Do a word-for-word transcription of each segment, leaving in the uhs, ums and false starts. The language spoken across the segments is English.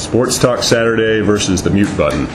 Sports Talk Saturday versus the mute button.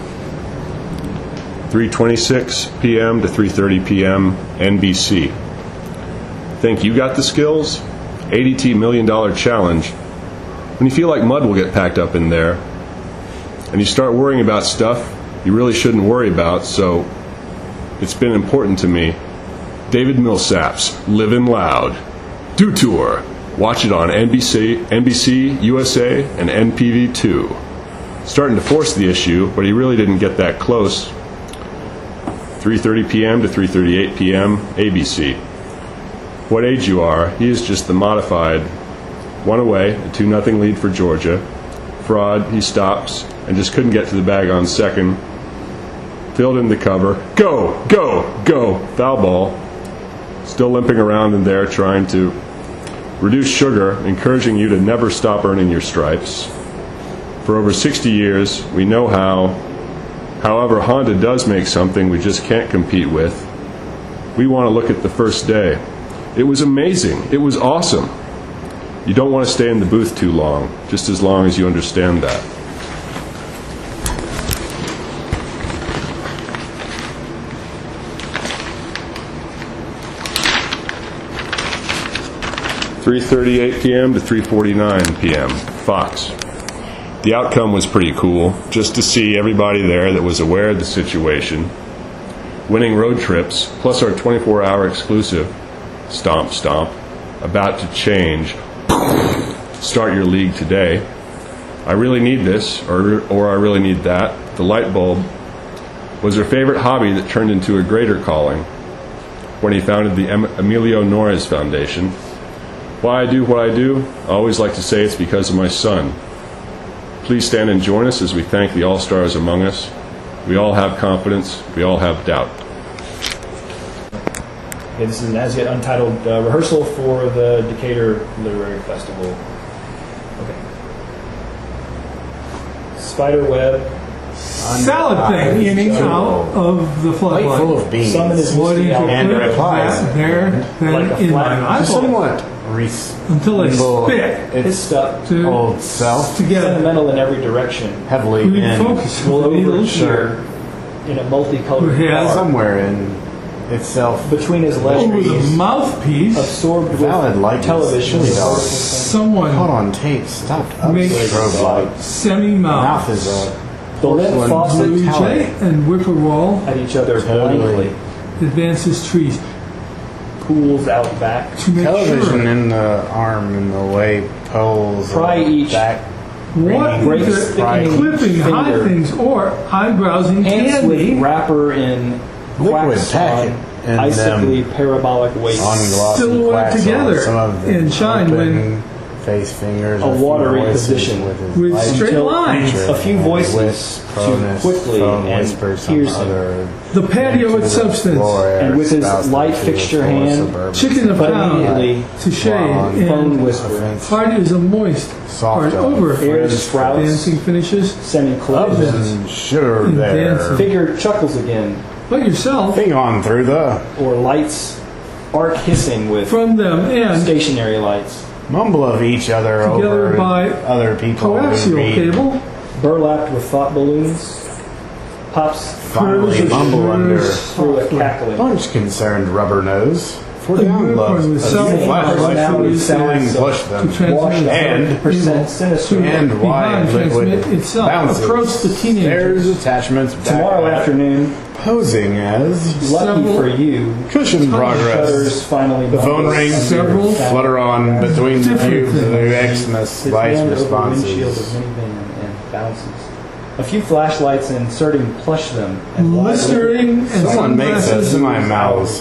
three twenty-six p.m. to three thirty p.m. N B C. Think you got the skills? A D T Million Dollar Challenge. When you feel like mud will get packed up in there, and you start worrying about stuff you really shouldn't worry about, so it's been important to me. David Millsap's Livin' Loud. Do Tour. Watch it on N B C, N B C, U S A, and N P V two. Starting to force the issue, but he really didn't get that close. three thirty p.m. to three thirty-eight p.m. A B C. What age you are, he is just the modified. One away, a two nothing lead for Georgia. Fraud, he stops, and just couldn't get to the bag on second. Filled in the cover. Go, go, go. Foul ball. Still limping around in there trying to reduce sugar, encouraging you to never stop earning your stripes. For over sixty years, we know how. However, Honda does make something we just can't compete with. We want to look at the first day. It was amazing. It was awesome. You don't want to stay in the booth too long, just as long as you understand that. three thirty-eight p.m. to three forty-nine p.m. Fox. The outcome was pretty cool, just to see everybody there that was aware of the situation. Winning road trips, plus our twenty-four hour exclusive, Stomp Stomp, about to change. Start your league today. I really need this, or, or I really need that. The light bulb was her favorite hobby that turned into a greater calling when he founded the em- Emilio Norris Foundation. Why I do what I do? I always like to say it's because of my son. Please stand and join us as we thank the all-stars among us. We all have confidence. We all have doubt. Okay, this is an as yet untitled uh, rehearsal for the Decatur Literary Festival. Okay. Spiderweb. Salad thing in and out of the floodlight. Full of beans. Some in his What did you misty And put replies. that there then Like a in flat- my eyeball Somewhat Reese. until I Well, spit His It's stuff, to old self. together. sentimental in every direction, Heavily We need in focus. will We need a overture in a multicolored Yeah, bar somewhere in itself. between his Oh, with a legs, mouthpiece. absorbed Valid with likeness. television. Chili dog. Someone Caught on tape. Stop. Up. Make- Strobe light. semi-mouth. Mouth is a The lint Blue faucet Blue Tally. Jay and Whippoorwill at each other Totally. blankly, advances trees pools out back. to make television sure in the arm in the way poles. Pry and each back. what breaks is it, thickening clipping high finger. things or eyebrowsing Ants candy. with wrapper in Liquid wax packet on and icically parabolic waist. On glossy Silhouette wax together on some of the in shine open when- face fingers. A few watery voices position with, his with light straight Until lines. A few and voices with too proneness, quickly phone and whispers some piercing. other The patio into its the substance. floor air And with his spoused light to fixture full hand, suburban Chicken a But pound immediately, to shade blonde, phone and whisper, heart is a moist soft part over air sprouts, dancing finishes semi-closed. and sugar And there. dancing. Figure chuckles again, but yourself Thing on through the or lights arc hissing with from them and stationary lights. mumble of each other Together over by other people who coaxial read. cable Burlapped with thought balloons, pops Finally Curves, mumble under through a cackling. bunch concerned rubber nose for A down unicorn love. with A cell few phone flashlights personality selling sounds push to them. transmit Washed one hundred And percent sinister. and wide behind liquid transmit itself. bounces. Approach the teenagers. There's attachments back Tomorrow at- afternoon, posing as lucky Several- for you, cushion progress. shutters finally The phone bubble. rings, Several flutter on between the different cubes of things. the Xmas His light hand over windshield of responses. minivan and bounces. A few flashlights inserting plush them and wide Listerine and Someone makes a sunglasses, semi-mouse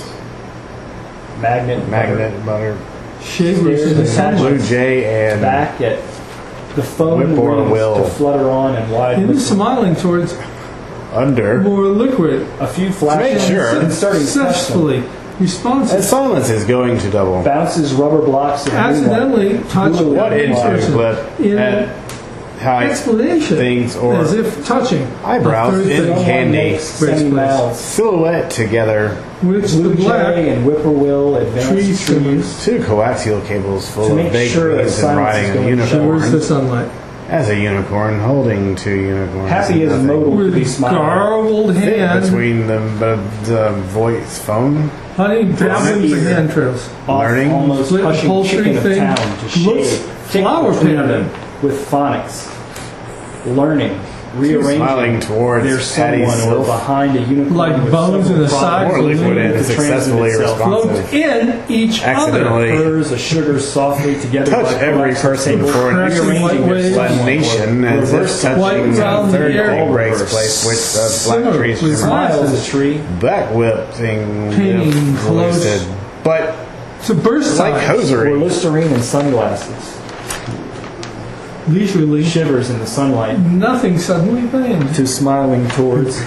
magnet magnet butter. shavers in the Stairs sunlight. Blue Jay and back at the phone Whippoorwill. rings will. to flutter on and wide It is liquid. smiling towards under. more liquid, A few flashes sure. inserting plush them. successfully And responsive. silence is going to double. Bounces rubber blocks and Accidentally touch Blue What into person clip in at height explanation, things or as if touching eyebrows a third in thing, candy. semi-mouths. Silhouette together. which the Blue black Jay and Whippoorwill tree advance trimmers trees Two coaxial cables full To of make baked sure that beans and silence riding is a going showers the unicorn. sunlight. As a unicorn, holding two unicorns. Happy as Nothing modal to with be smiling. garbled fit hand, between the, the, the voice phone. honey dripping the hand trails. Off, Learning. almost Split hushing upholstery chicken of thing. town to Looks shade. Thick flower between pattern. them with phonics. Learning. Rearranging Smiling towards their Patty someone or Sylph. behind a unicorn Like with bones several in the problems side More liquid and to transmit successfully itself. Float responsive. in each other. Accidentally Purrs a sugar softly together. touch by every collapsing person table, for an Pressing rearranging white their waves. someone or explanation as reverse if White touching round a the third air. leg breaks Reverse. place which the black Similar trees with Smiles glasses. a tree. black whipping Painting close. lucid. But It's a burst like size. Or hosiery. Listerine and sunglasses. Leisurely. Shivers in the sunlight. Nothing suddenly vain. To smiling towards.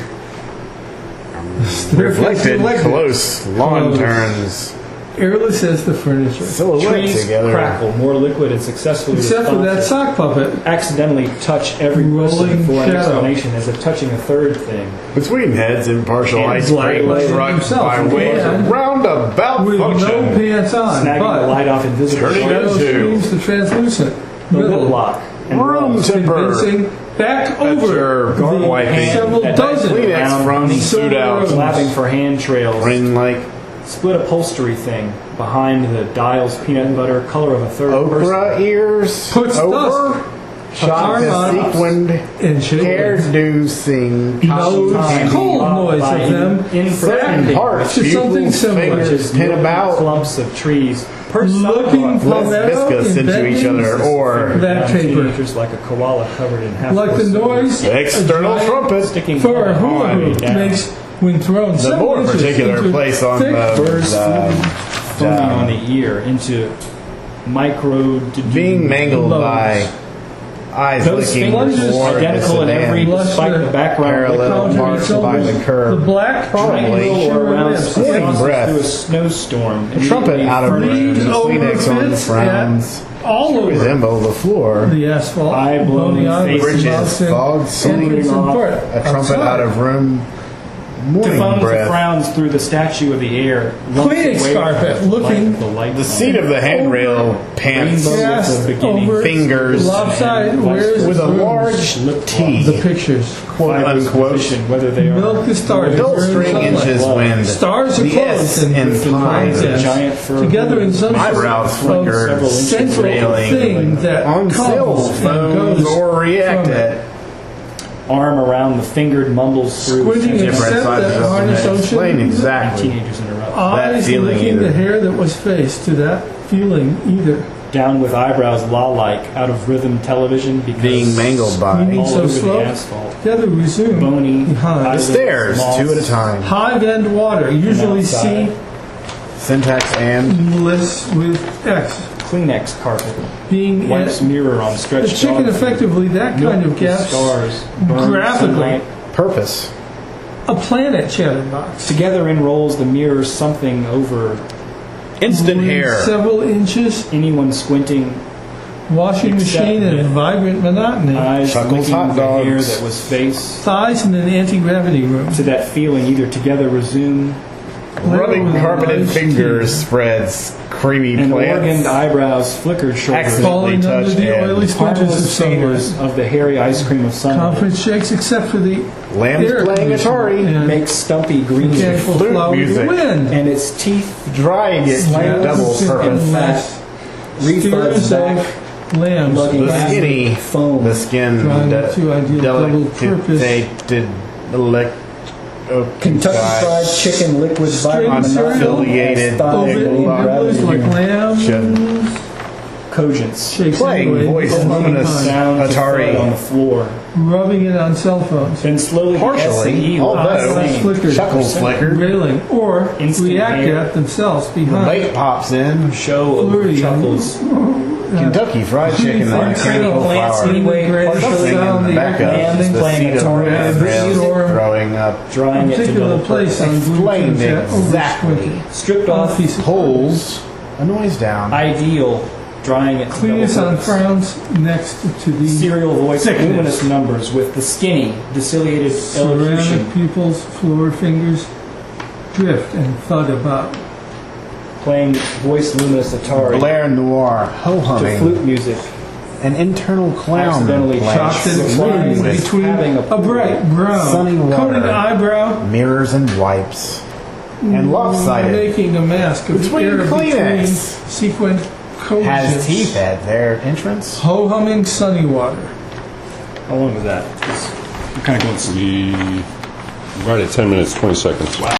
Reflected close lawn Close. turns. Airless as the furniture. Silhouette Trees together. crackle more liquid and successfully Except for that responsive. sock puppet. Accidentally touch every person Rolling for an shadow. explanation as if touching a third thing. Between heads and partial And ice light cream light truck himself by way and of roundabout With function. no pants on. Snagging the But light off invisible Turning shadow shadows. into streams the translucent. The Middle. lip lock. And Room rolls. temper. Convincing. Back That's over. your Garden the wiping. several That dozen. Kleenex Kleenex from Silver suit out. rose. Slapping for hand trails. Rain like Split upholstery thing behind the dial's peanut butter. Color of a third person. okra ears Puts over. Shot arm the on sequined And shaking. hairdo sing. No Time cold noise by of them. Certain infracting parts, To something pupils, similar. fingers pin about. clumps of trees. Perched Looking sidewalks. Let's palmetto viscous and into each bendings. other, or That Down paper. teenagers like a koala covered in half Like the noise external a giant trumpet. sticking for a hula on hoop down. makes when thrown The several more inches particular into place on thick the, Birds the foaming on the the ear into micro being mangled Lobes. by eyes Those licking fingers toward identical in the every sedan. despite the background Parallel liquid marks Counter by the shoulders, curb. The black Probably. triangle or around lips. Squirting crosses breath. through a snowstorm. A trumpet out of Leaves room, over Kleenex on the fits frowns, at all over resemble the floor. the asphalt. Eye blowing boning on with faces. the mouse Bridges, and fog, entrance swinging and off, part A trumpet outside. out of room, morning Defones breath. frowns through the statue of the air. lumps Kleenex away carpet, from the light looking- of the light The bulb. seat of the handrail pants Rainbow Cast with the beginning over fingers lopsided, where's with a the large Lip T, the pictures. quote Fibers unquote. position, whether they are Milk the stars. Dull Burn string sunlight. inches wind. Stars are The closed S and in the pine. lines S. Giant fur Together in some Eyebrows sort of flickered, several inches central railing thing that on cell comes and phones goes or react from it. at arm around the fingered mumbles through Squinting different except different sizes that of harness the neck. Explain ocean. exactly. teenagers interrupt. Eyes feeling licking either. the hair that was faced to that feeling either. Down with eyebrows law-like out of rhythm television because being mangled by Meaning all so over slow. the asphalt. Together resume Bony behind. eyelids, stairs, moths, two at a time. Hive end water, usually C, outside. Syntax and lists with X. Kleenex carpet. Being Wipes at mirror on the stretched chicken dog. effectively that Milk kind of with gaps. Scars. Burns, Graphically. sunlight. purpose. A planet chatterbox. Together in rolls the mirrors something over Instant hair. Several inches. anyone squinting. Washing Except machine and that- vibrant monotony. Eyes Chuckles licking hot the hair dogs. that was face. Thighs in an anti-gravity room. To that feeling either together resume Rubbing carpeted Large fingers teeth. spreads creamy and organed plants. eyebrows flickered shoulders. Accident- Falling under touched the and oily splinters of Harmless sunlight. fingers of the hairy ice cream of sunlight. Conference shakes except for the Lambs air playing conditioner Atari. and Makes stumpy green mechanical flute flower of the music. wind. and its teeth Drying it to Slams double and purpose. fat. Steers refuds back. of lambs. Lugging The acid skinny, foam. the skin, Drawing de- to ideal double purpose. delicate, elect, oh, Kentucky God. Fried Chicken liquid vitamin cereal. Unaffiliated Ovid and nibblers like lambs. Should- Cogents. Shakes Playing anyway, voice behind. luminous Sound Atari. on the floor. Rubbing it on cell phones. Then slowly Partially, the S E although Eyes flickered. Chuckles flickered. Railing. Or Instant react hair. at themselves The behind. bait pops in. show of Flirty. chuckles. Kentucky Fried Chicken and Flirty. mechanical Plants flour. anyway, partially Something in the backup. Lambs The playing seed of Atari. red rails Storm. growing up. Drawing it to Particular double place on blue Explained tins that exactly. oversquinted. Stripped On a off piece of Pulls a noise down. ideal. Drawing it to Cleanest double on purpose. frowns next to the Serial voice, Thickness. luminous numbers with the skinny, deciliated elocution. ceramic pupils, floor fingers drift and thud about. Playing voice luminous Atari. Blair Noir. Ho To humming. flute music. An internal clown. Accidentally plant. Chocolate Looks lines like between having a a bright brown, Sunny water. coated eyebrow, Mirrors and wipes. And lopsided. making a mask of Between air between Kleenex. sequined coaches. Has teeth at their entrance. Ho humming sunny water. How long was that? Let's see. Right at ten minutes, twenty seconds.